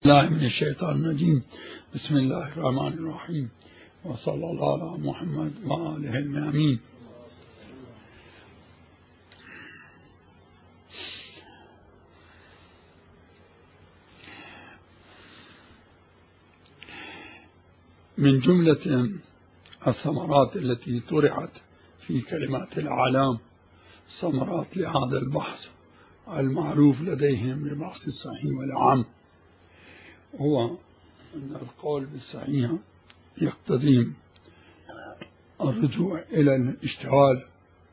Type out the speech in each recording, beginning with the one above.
الله من الشيطان الرجيم. بسم الله الرحمن الرحيم، وصلى الله على محمد وآله الميامين. من جملة الثمرات التي طرحت في كلمات الأعلام ثمرات لهذا البحث المعروف لديهم ببحث الصحيح والعام، هو أن القول بالصحيح يقتضي الرجوع إلى الاشتغال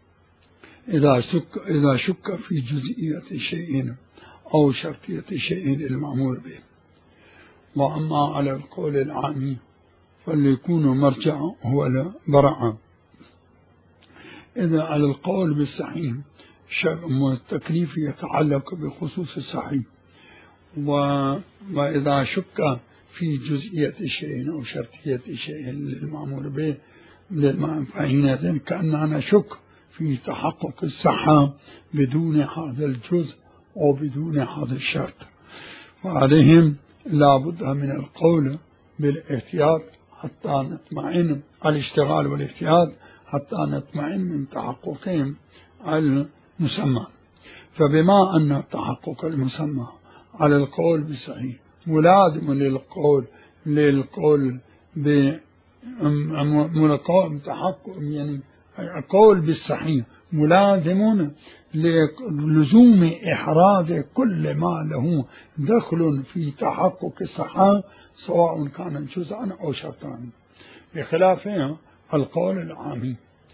إذا شك في جزئية شيء أو شرطية شيء المأمور به. وأما على القول العام فليكون مرجع هو البراءة. إذا على القول بالصحيح التكليف يتعلق بخصوص الصحيح، وإذا شك في جزئية شيء أو شرطية شيء للمأمور به فحينئذ كأننا نشك في تحقق الصحة بدون هذا الجزء أو بدون هذا الشرط، وعليهم لا بد من القول بالاحتياط حتى نطمئن الاشتغال والاحتياط حتى نطمئن من تحققهم المسمى. فبما أن تحقق المسمى على القول بالصحيح ملازم للقول تحقق، يعني القول بالصحيح ملازم للزوم إحراز كل ما له دخل في تحقق الصحة سواء كان جزءا أو شرطا، بخلاف القول العام.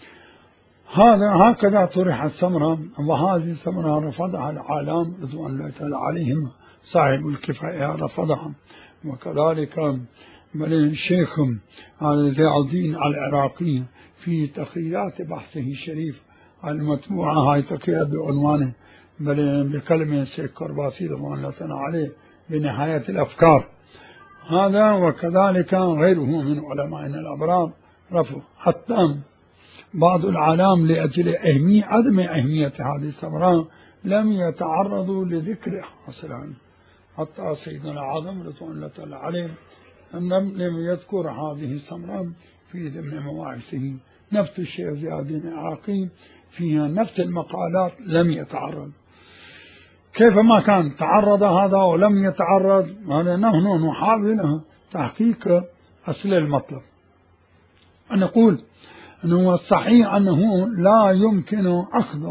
هكذا طرح الثمرة، وهذه الثمرة رفضها العالم رضوان الله تعالى عليهم، صاحب الكفاية رفضها، وكذلك الشيخ ضياء الدين العراقي في تقريرات بحثه الشريف المطبوعة، هاي تقريرات بعنوانه بكلمة الشيخ كرباسي رضوان الله تعالى عليه بنهاية الأفكار. هذا وكذلك غيره من علمائنا الأبرار رفض، حتى بعض العالم لأجل عدم أهمية هذه الثمرة لم يتعرضوا لذكر حصلها، حتى سيدنا العظم رضوان الله تعالى عليه لم يذكر هذه الثمرة في ضمن مواعظه. نفس الشيخ ضياء الدين العراقي فيها نفس المقالات لم يتعرض. كيف ما كان تعرض هذا ولم يتعرض، هذا نحن نحاول تحقيق أصل المطلب. نقول أنه الصحيح أنه لا يمكن أخذ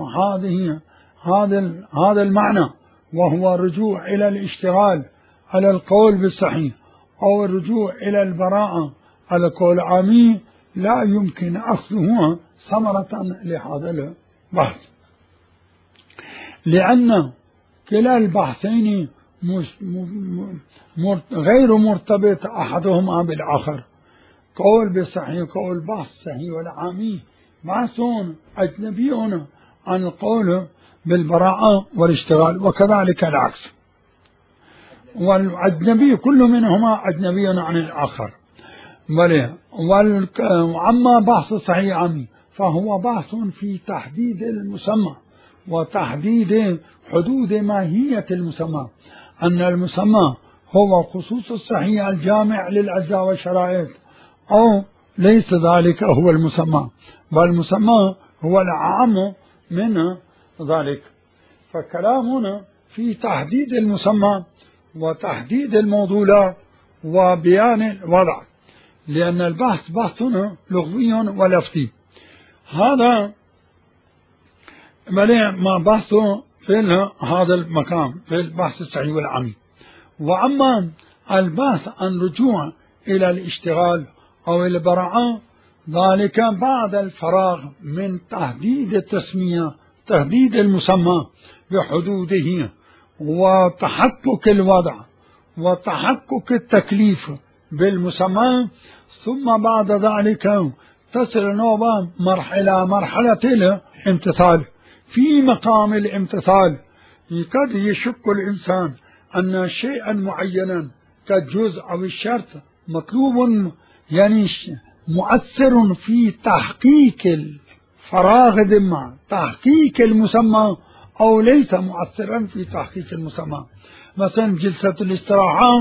هذا المعنى، وهو الرجوع إلى الاشتغال على القول بالصحيح أو الرجوع إلى البراءة على القول العامي، لا يمكن أخذه ثمرة لهذا البحث، لأن كلا البحثين غير مرتبط أحدهما بالآخر. قول بالصحيح قول بحث صحيح والعامي بحثون أجنبيون عن القول بالبراءة والاشتغال، وكذلك العكس، والأجنبي كل منهما أجنبي عن الآخر. وأما بحث صحيح عامي فهو بحث في تحديد المسمى وتحديد حدود ماهية المسمى، أن المسمى هو خصوص الصحيح الجامع للأجزاء والشرائط أو ليس ذلك هو المسمى، بل المسمى هو العام من ذلك. فكلامنا في تحديد المسمى وتحديد الموضوع وبيان الوضع، لأن البحث بحثنا لغوي ولفظي. هذا ما بحثه في هذا المكان في البحث الصحيح والعامي. وأما البحث عن رجوع إلى الاشتغال أو البراءة ذلك بعد الفراغ من تحديد التسمية، تحديد المسمى بحدوده وتحقق الوضع وتحقق التكليف بالمسمى، ثم بعد ذلك تصل نوبة مرحلة الامتثال. في مقام الامتثال قد يشك الإنسان أن شيئا معينا كالجزء أو الشرط مطلوب، يعني مؤثر في تحقيق الفراغ ذمة تحقيق المسمى، أو ليس مؤثرا في تحقيق المسمى. مثلا جلسة الاستراحة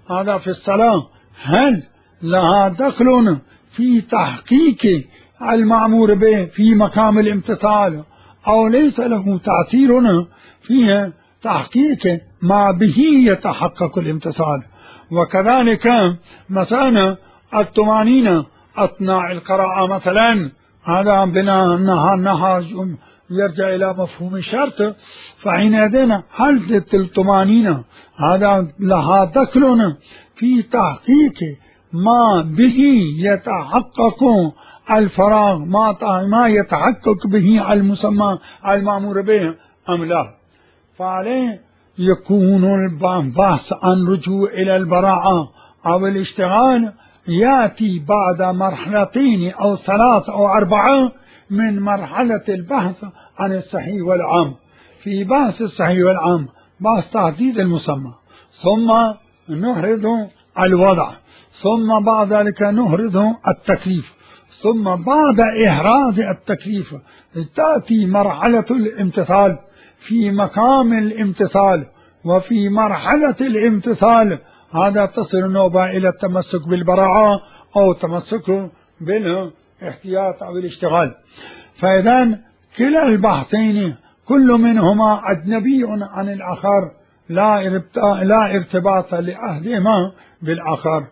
هذا في الصلاة هل لها دخل في تحقيق المأمور به في مقام الامتثال أو ليس له تأثير في تحقيق ما به يتحقق الامتثال؟ وكذلك مثلا الطمأنينة أثناء القراءة مثلا، هذا بنا أنها يرجع إلى مفهوم الشرط، فحينئذ هل الطمأنينة هذا لها دخل في تحقيق ما به يتحقق الفراغ، ما يتحقق به المسمى المأمور به أم لا؟ فعليه يكون البحث عن رجوع إلى البراءة أو الاشتغال يأتي بعد مرحلتين أو ثلاث أو أربعة من مرحلة البحث عن الصحيح والعام. في بحث الصحيح والعام بحث تحديد المسمى، ثم نهرد الوضع، ثم بعد ذلك نهرد التكليف، ثم بعد إهراز التكليف تأتي مرحلة الامتثال. في مقام الامتثال وفي مرحلة الامتثال هذا تصل النوبة إلى التمسك بالبراءة أو التمسك بالاحتياط أو الاشتغال. فإذا كلا البحثين كل منهما أجنبي عن الآخر، لا ارتباط لأحدهما بالآخر.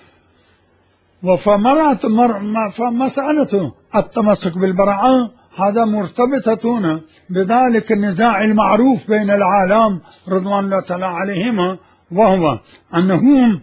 فمسألة التمسك بالبراءة هذا مرتبطة بذلك النزاع المعروف بين العالم رضوان الله تعالى عليهما، وهو أنهم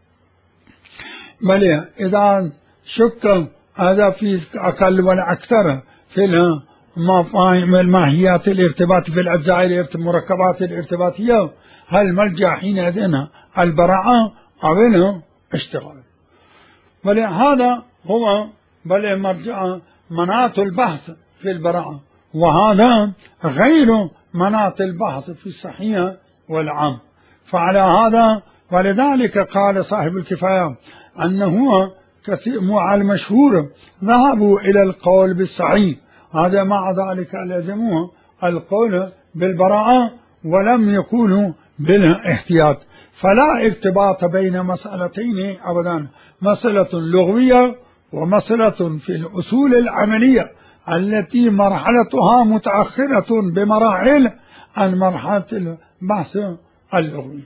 بل إذا شك هذا في أقل ولا أكثر في الماهيات الارتباط في الأجزاء المركبات الارتباطية، هل ملجأ حينئذ البراءة أو الاشتغال؟ بل هذا هو بل مرجع مناط البحث في البراءة، وهذا غير مناط البحث في الصحيح والعام. فعلى هذا ولذلك قال صاحب الكفاية أنه كثير المشهور ذهبوا إلى القول بالصحيح، هذا مع ذلك لزموه القول بالبراءة ولم يقولوا بالاحتياط. فلا ارتباط بين مسألتين أبدا، مسألة لغوية ومسألة في الأصول العملية التي مرحلتها متأخرة بمراحل عن مرحلة البحث اللغوي.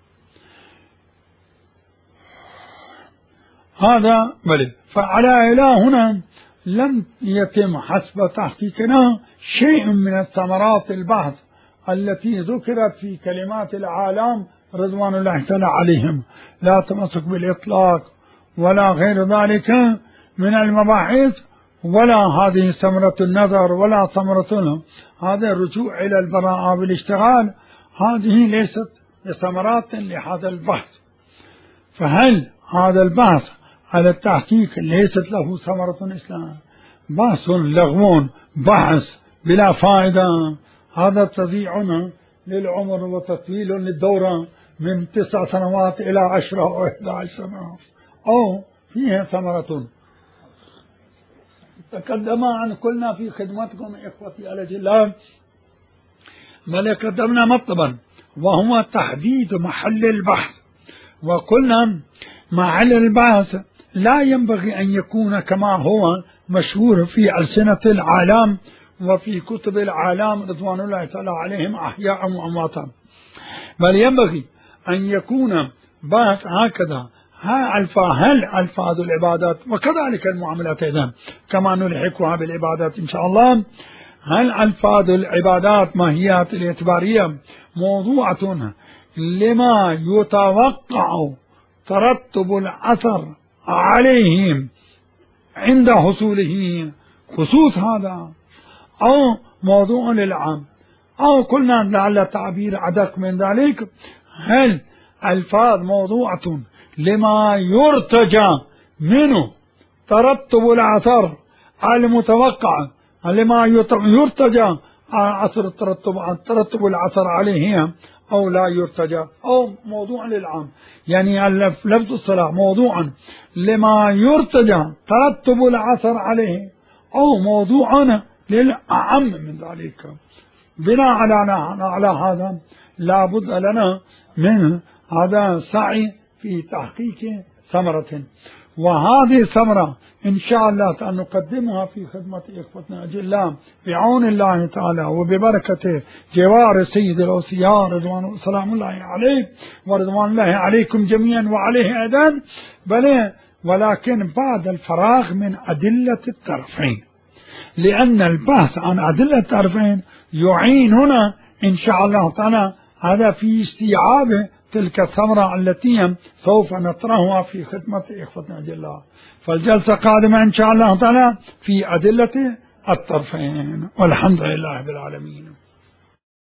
هذا بل فعلى إلى هنا لم يتم حسب تحقيقنا شيء من الثمرات البحث التي ذكرت في كلمات العالم رضوان الله تعالى عليهم، لا تمسك بالإطلاق ولا غير ذلك من المباحث، ولا هذه ثمرة النظر ولا ثمرة هذا الرجوع إلى البراءة بالاشتغال، هذه ليست ثمرات لهذا البحث. فهل هذا البحث على التحقيق ليست له ثمرة إسلام؟ بحث لغو، بحث بلا فائدة، هذا تضييع للعمر وتطويل للدورة من 9 سنوات إلى 10 أو 11 سنة، أو فيها ثمرة. تقدم عن قلنا في خدمتكم إخوتي الأجلاء بل قدمنا مطلبا وهو تحديد محل البحث، وقلنا محل البحث لا ينبغي أن يكون كما هو مشهور في ألسنة العالم وفي كتب العالم رضوان الله تعالى عليهم أحياء وأمواتا، بل ينبغي أن يكون بحث هكذا هل ألفاظ العبادات وكذلك المعاملات أيضا كما نلحقها بالعبادات إن شاء الله، هل ألفاظ العبادات ماهيات الاعتبارية موضوعة لما يتوقع ترتب الأثر عليهم عند حصوله خصوص هذا، أو موضوع للعام، أو قلنا لعل التعبير أدق من ذلك هل ألفاظ موضوعة لما يرتجى منه ترتب الأثر المتوقع، لما يرتجى أثر ترتب الأثر عليه أو لا يرتجى، أو موضوع للعام، يعني لفظ الصلاة موضوعا لما يرتجى ترتب الأثر عليه أو موضوعا للأعم من ذلك. بناء على هذا لا بد لنا من هذا سعي في تحقيق ثمرة. وهذه الثمرة إن شاء الله تعالى نقدمها في خدمة إخوتنا الأجلاء بعون الله تعالى وببركة جوار سيد الأوصياء رضوان سلام الله عليه ورضوان الله عليكم جميعا وعليه أيضا، بل ولكن بعد الفراغ من أدلة الطرفين، لأن البحث عن أدلة الطرفين يعيننا إن شاء الله تعالى هذا في استيعاب تلك الثمرة التي سوف نطرحها في خدمة إخوتنا الأجلاء. فالجلسة قادمة إن شاء الله تعالى في أدلة الطرفين، والحمد لله رب العالمين.